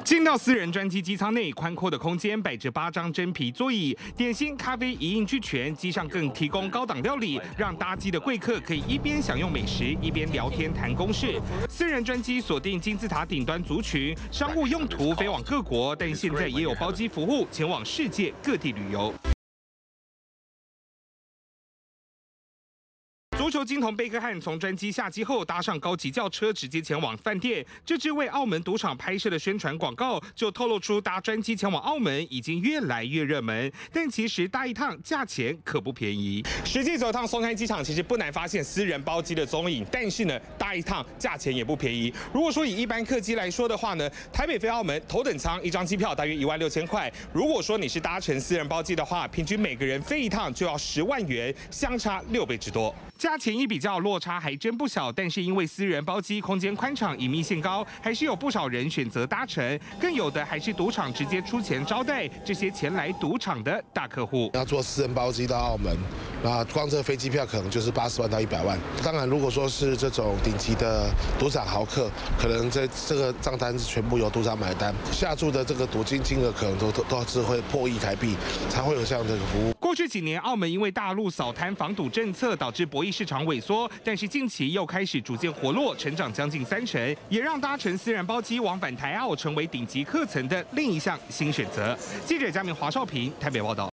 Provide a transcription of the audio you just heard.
进到私人专机机舱内，宽阔的空间摆着8张真皮座椅，点心、咖啡一应俱全。机上更提供高档料理，让搭机的贵客可以一边享用美食，一边聊天谈公事。私人专机锁定金字塔顶端族群，商务用途飞往各国，但现在也有包机服务前往世界各地旅游。足球金童贝克汉从专机下机后，搭上高级轿车，直接前往饭店。这支为澳门赌场拍摄的宣传广告，就透露出搭专机前往澳门已经越来越热门。但其实搭一趟价钱可不便宜。实际走一趟松山机场，其实不难发现私人包机的踪影。但是呢，搭一趟价钱也不便宜。如果说以一般客机来说的话呢，台北飞澳门头等舱一张机票大约16000块。如果说你是搭乘私人包机的话，平均每个人飞一趟就要10万元，相差6倍之多。价钱一比较，落差还真不小。但是因为私人包机空间宽敞、隐秘性高，还是有不少人选择搭乘。更有的还是赌场直接出钱招待这些前来赌场的大客户。 要坐私人包机到澳门，那光这个飞机票可能就是80万到100万。当然，如果说是这种顶级的赌场豪客，可能这个账单是全部由赌场买单，下注的这个赌金金额可能都是会破亿台币，才会有这样的服务。 过去几年，澳门因为大陆扫贪防赌政策，导致博弈市场萎缩，但是近期又开始逐渐活络，成长将近30%，也让搭乘私人包机往返台澳成为顶级客层的另一项新选择。记者嘉明、华少平台北报道。